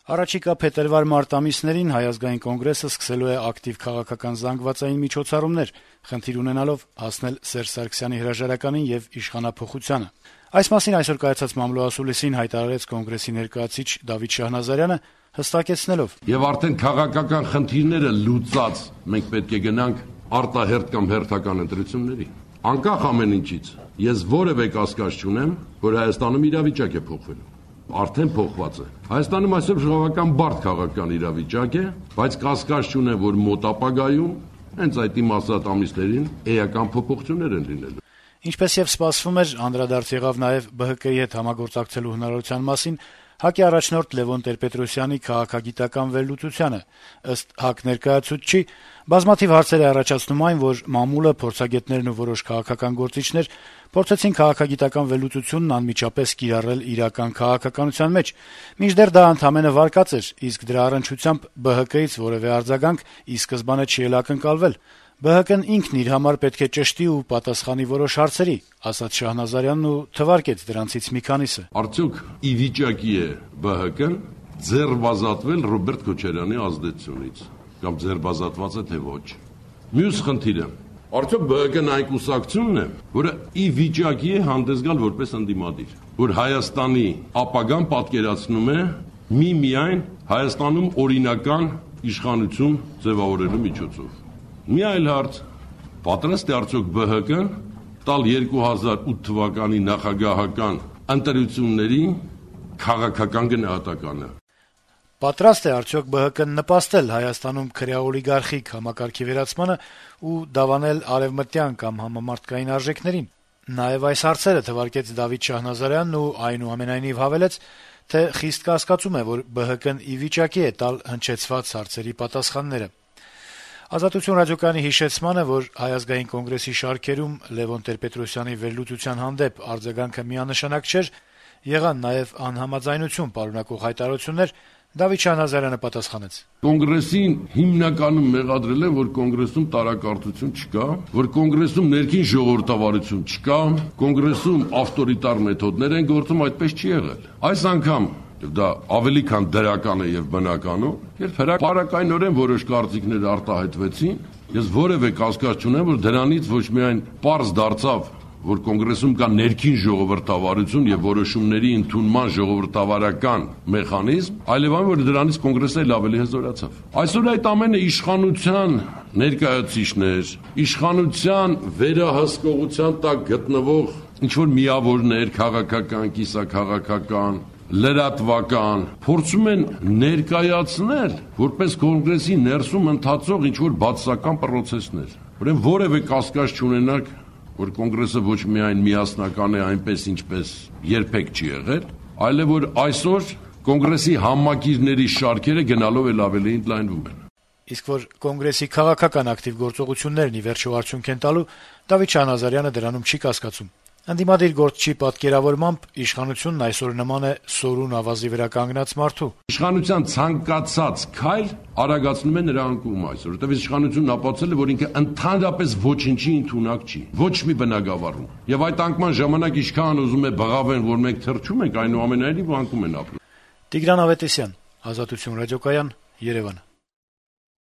Առաջիկա փետրվար-մարտ ամիսներին Հայ ազգային կոնգրեսը սկսելու է ակտիվ քաղաքական զանգվածային միջոցառումներ, խնդիր ունենալով հասնել Սերժ Սարգսյանի հրաժարականին եւ իշխանափոխությանը։ Այս մասին այսօր կայացած մամլոասուլիսին հայտարարեց կոնգրեսի ներկայացուցիչ Դավիթ Շահնազարյանը, հստակեցնելով. Եվ արդեն քաղաքական խնդիրները լուծած մենք պետք է գնանք արտահերթ կամ հերթական ընտրությունների։ Անկախ ամեն ինչից, ես որևէ կասկած չունեմ, որ Հայաստանում իրավիճակ է փոխվելու։ Արդեն փոխված է։ Հայաստանում այսօր ժողովրդական բարդ քաղաքական իրավիճակ է, բայց կասկած չունեմ, որ մոտ ապագայում հենց այդ իմաստատ ամիսներին էական փոփոխություններ են լինելու։ Ինչպես եւ սպասվում էր, անդրադարձ եղավ նաեւ ԲՀԿ-ի հետ համագործակցելու հնարավորության մասին ՀԱԿ-ի առաջնորդ Լևոն Տեր-Պետրոսյանի քաղաքագիտական վերլուծությանը։ Ըստ ՀԱԿ ներկայացուցչի, բազմաթիվ հարցեր է առաջացնում այն, որ մամուլը, փորձագետներն ու որոշ քաղաքական գործիչներ փորձեցին քաղաքագիտական վերլուծությունն անմիջապես կիրառել իրական քաղաքականության մեջ, մինչդեռ դա ընդամենը վարկած էր, իսկ դրա առնչությամբ ԲՀԿ-ից որևէ արձագանք ի սկզբանե չի էլ ակնկալվել։ ԲՀԿ-ն ինքն իր համար պետք է ճշտի ու պատասխանի որոշ հարցերի, ասաց Շահնազարյանն ու թվարկեց դրանցից մի քանիսը։ Արդյոք ի վիճակի է ԲՀԿ-ն ձեռբազատվել Ռոբերտ Քոչարյանի ազդեցությունից կամ ձեռբազատված է թե ոչ։ Մյուս խնդիրը. արդյոք ԲՀԿ-ն այն կուսակցությունն է, որը ի վիճակի է հանդես գալ որպես ընդդիմադիր, որ Հայաստանի ապագան պատկերացնում է միայն Հայաստանում օրինական իշխանություն ձևավորելու միջոցով։ Մի այլ հարց. պատրաստ է արդյոք ԲՀԿ-ն տալ 2008 թվականի նախագահական ընտրությունների քաղաքական գնահատականը։ Պատրաստ է արդյոք ԲՀԿ-ն նպաստել Հայաստանում քրեաօլիգարխիկ համակարգի վերացմանը ու դավանել արևմտյան կամ համամարտկային արժեքներին։ Նաեւ այս հարցերը թվարկեց Դավիթ Շահնազարյանն ու այնուամենայնիվ հավելեց, թե խիստ կասկածում է, որ ԲՀԿ-ն ի վիճակի է տալ հնչեցված հարցերի պատասխանները։ Ազատություն ռադիոկայանի հիշեցմանը, որ Հայ ազգային կոնգրեսի շարքերում Լևոն Տեր-Պետրոսյանի վերլուծության հանդեպ արձագանքը միանշանակ չէր, եղան նաեւ անհամաձայնություն պարունակող հայտարարություններ, Դավիթ Շահնազարյանը պատասխանեց. Կոնգրեսին հիմնականում մեղադրել են, որ կոնգրեսում տարակարծություն չկա, որ կոնգրեսում ներքին ժողովրդավարություն չկա, կոնգրեսում ավտորիտար մեթոդներ են գործում, այդպես չի եղել։ Այս անգամ դա ավելի քան դրական է եւ բնականon, երբ հրապարակայնորեն որոշ կարծիքներ արտահայտվեցին, ես որևէ կասկած չունեմ, որ դրանից ոչ միայն պարզ դարձավ, որ կոնգրեսում կա ներքին ժողովրդավարություն եւ որոշումների ընդունման ժողովրդավարական մեխանիզմ, այլև այն, որ դրանից կոնգրեսը էլ ավելի հզորացավ։ Այսօր այդ ամենը իշխանության ներկայացուցիչներ, իշխանության վերահսկողության տակ գտնվող ինչ-որ միավորներ, քաղաքական, կիսաքաղաքական, լրատվական, փորձում են ներկայացնել որպես կոնգրեսի ներսում ընթացող ինչ-որ բացասական պրոցեսներ։ Ուրեմն որևէ կասկած չունենաք, որ կոնգրեսը ոչ միայն միասնական է այնպես, ինչպես երբեք չի եղել, այլև որ այսօր կոնգրեսի համակիրների շարքերը գնալով էլ ավելի ընդլայնվում են։ Իսկ որ կոնգրեսի քաղաքական ակտիվ գործողություններն ի վերջո արդյունք են տալու, Դավիթ Շահնազարյանը դրանում չի կասկածում։ Ընդդիմադիր գործչի պատկերավորմամբ իշխանությունն այսօր նման է սորուն ավազի վրա կանգնած մարդու։ Իշխանության ցանկացած քայլ արագացնում է նրա անկումը այսօր, որտեղ իշխանությունն ապացուցել է, որ ինքը ընդհանրապես ոչինչի ընդունակ չի, ոչ մի բնագավառում։ Եվ այդ անկման ժամանակ իշխան ուզում է բղավեն, որ մենք թրջում ենք, այնուամենայնիվ անկում են ապրում։ Տիգրան Ավետիսյան, Ազատություն ռադիոկայան, Երևան։